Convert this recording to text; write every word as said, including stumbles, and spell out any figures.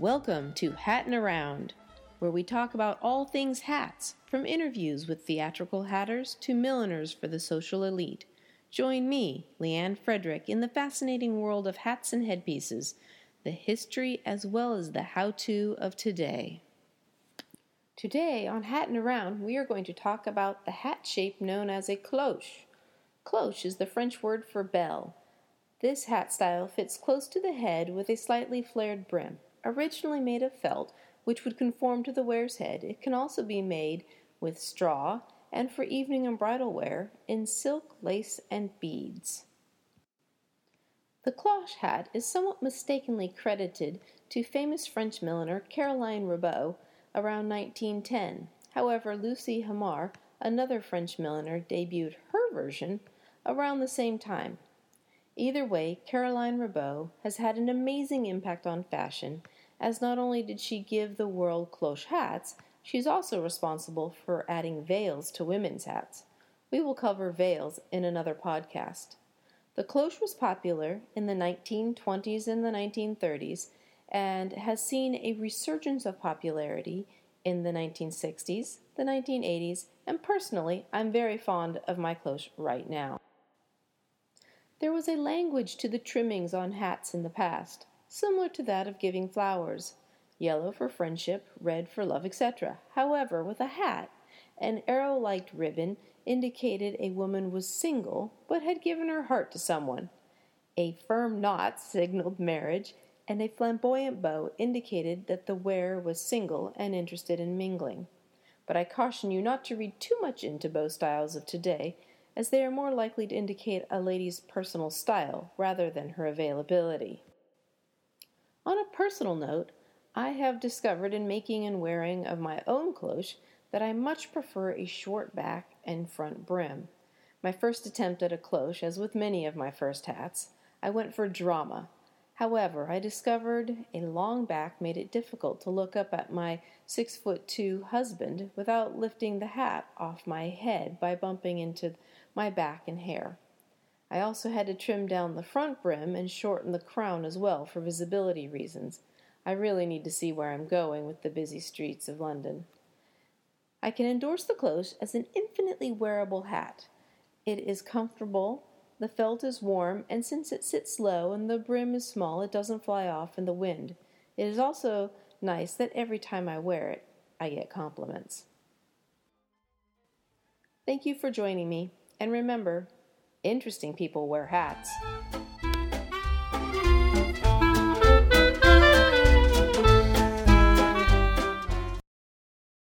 Welcome to Hattin' Around, where we talk about all things hats, from interviews with theatrical hatters to milliners for the social elite. Join me, Leanne Frederick, in the fascinating world of hats and headpieces, the history as well as the how-to of today. Today on Hattin' Around, we are going to talk about the hat shape known as a cloche. Cloche is the French word for bell. This hat style fits close to the head with a slightly flared brim. Originally made of felt, which would conform to the wearer's head, it can also be made with straw and for evening and bridal wear in silk, lace, and beads. The cloche hat is somewhat mistakenly credited to famous French milliner Caroline Ribaud around nineteen ten. However, Lucie Hamar, another French milliner, debuted her version around the same time. Either way, Caroline Ribaud has had an amazing impact on fashion, as not only did she give the world cloche hats, she's also responsible for adding veils to women's hats. We will cover veils in another podcast. The cloche was popular in the nineteen twenties and the nineteen thirties, and has seen a resurgence of popularity in the nineteen sixties, the nineteen eighties, and personally, I'm very fond of my cloche right now. There was a language to the trimmings on hats in the past, similar to that of giving flowers, yellow for friendship, red for love, et cetera. However, with a hat, an arrow-like ribbon indicated a woman was single but had given her heart to someone. A firm knot signaled marriage, and a flamboyant bow indicated that the wearer was single and interested in mingling. But I caution you not to read too much into bow styles of today, as they are more likely to indicate a lady's personal style rather than her availability. On a personal note, I have discovered in making and wearing of my own cloche that I much prefer a short back and front brim. My first attempt at a cloche, as with many of my first hats, I went for drama. However, I discovered a long back made it difficult to look up at my six foot two husband without lifting the hat off my head by bumping into my back and hair. I also had to trim down the front brim and shorten the crown as well for visibility reasons. I really need to see where I'm going with the busy streets of London. I can endorse the cloche as an infinitely wearable hat. It is comfortable, the felt is warm, and since it sits low and the brim is small, it doesn't fly off in the wind. It is also nice that every time I wear it, I get compliments. Thank you for joining me, and remember, interesting people wear hats.